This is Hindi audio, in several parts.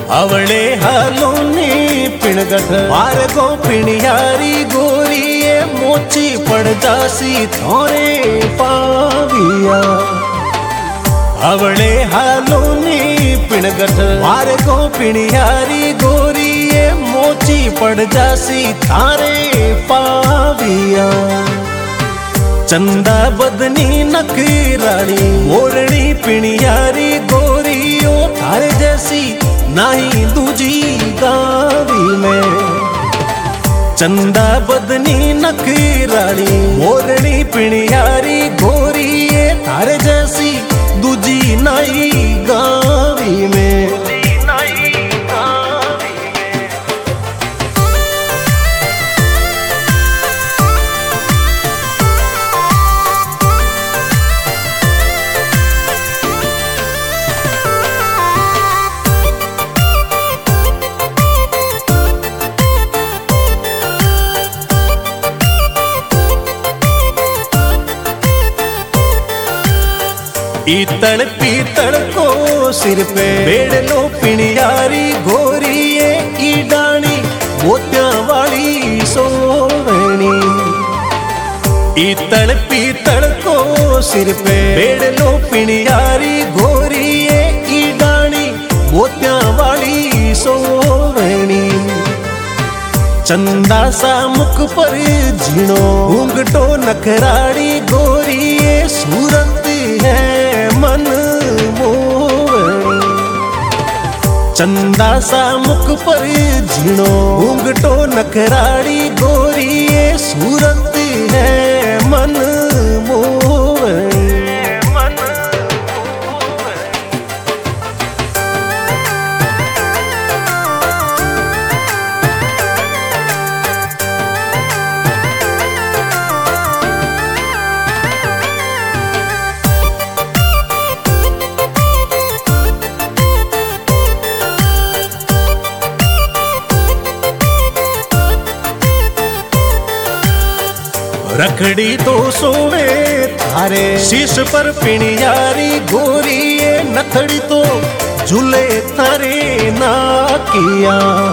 अवळे हालोनी पिणगठ मार्गो पिणियारी गोरिये मोची पड़ जासी थोरे पाविया। अवळे हालोनी पिणगठ मार्गो पिणियारी गोरिये मोची पड़ जासी थारे पाविया। चंदा बदनी नखरानी मोरनी पिणियारी गोरियो थारे जैसी नहीं दूजी गावी में। चंदा बदनी नखरानी मोरनी पिणियारी गोरिये थारे जैसी दूजी नहीं गावी में। इतड़ पीतड़ को सिर पे बेड़ लो पिणियारी गोरिये ईडानी मोतिया वाली सोवनी। इतड़ पीतड़ को सिर पे बेड़ लो पिणियारी गोरिये ईडानी मोतिया वाली सोवनी। चंदा सा मुख पर झीणो घूंघटो नखराड़ी गोरिये सूरत है मन मोवनी। चंदा सा मुख पर झीणो घूंघटो नखराड़ी गोरिये सूरत है मन मोवनी। रखड़ी तो सोवे थारे शीश पर पिणियारी गोरिये नथड़ी तो झूले थारे नाकिया।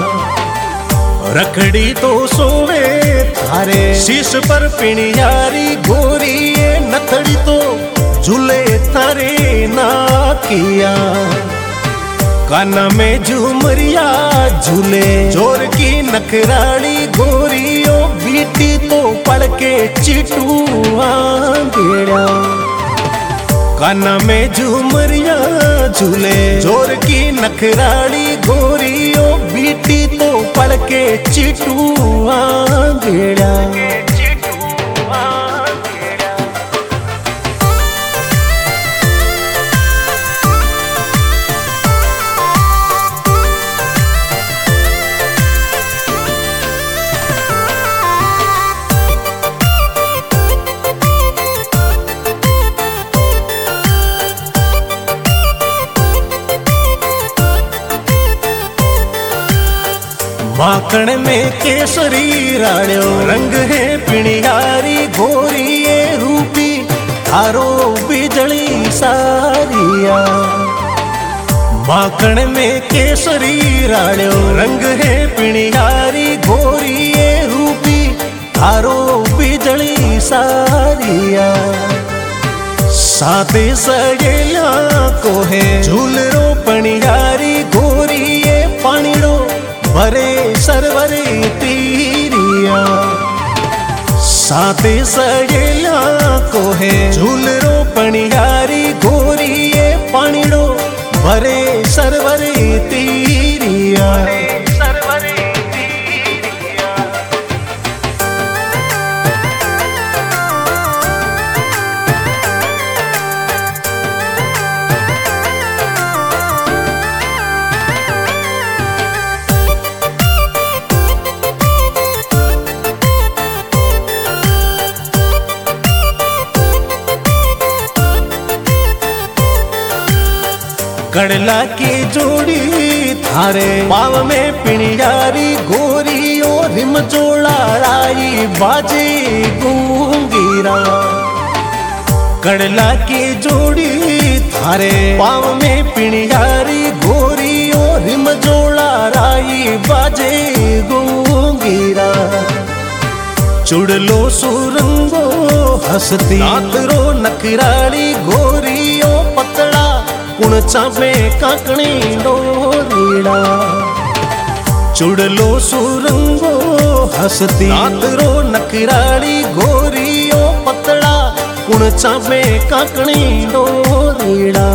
रखड़ी तो सोवे थारे शीश पर पिणियारी गोरिये नथड़ी तो झूले थारे नाकिया। कान में झूमरिया झूले जोर की नखराड़ी गोरियो बीटी तो पड़ के चिटू आंगेड़ा। कान में झूमरिया झूले जोर की नखराड़ी गोरियो बीटी तो पड़ के चिटू आंगेड़ा। माखण में केसरी राण्यो रंग है पिणियारी गोरिये रूपी थारो बिजली सारिया। माखण में केसरी राण्यो रंग है पिणियारी गोरिये रूपी थारो बिजली सारिया। साथे सगेला को है झूलरो पिणियारी गोरिये पानीड़ो भरे सरवरे तीरिया। साथे सगेला को है झूलरो पिणियारी गोरिये पानीड़ो भरे सरवरे तीरिया। कड़ला की जोड़ी थारे पाव में पिणियारी गोरियो रिम जोड़ा लाई बाजे गूंगीरा। कड़ला की जोड़ी थारे पाव में पिणियारी गोरियो रिम जोड़ा राई बाजे गूंगीरा। चुड़लो सुरंगो हसती नातरो नकराली गोरियो पतड़ा कुणचा में काकणी डोरीड़ा। चुड़लो सुरंगो हसती नातरो नकराली गोरियो पतड़ा कुणचा में काकणी डोरीड़ा।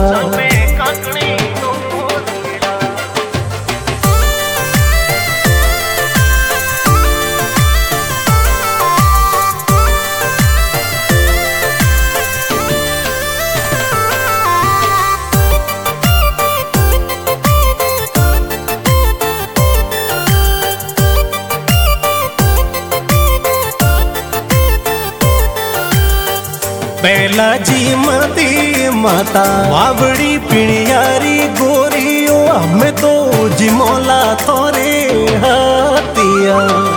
पहला जी मती माता बावड़ी पिणियारी गोरियो हमें तो जिमोला तोरे हाथिया।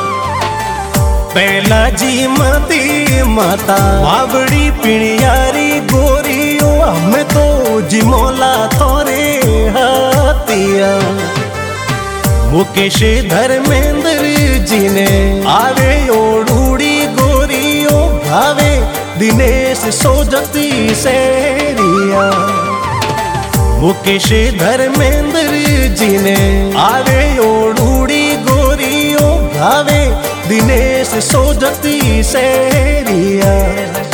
पहला जी मती माता बावड़ी पिणियारी गोरियो हमें तो जिमोला तोरे हाथिया। मुकेश धर्मेंद्र जी ने आवे ओडूड़ी गोरियो भावे दिनेश सोजती सेरिया। मुकेश धर्मेंद्र जी ने आवे ओडूड़ी गोरियो भावे दिनेश सोजती सेरिया।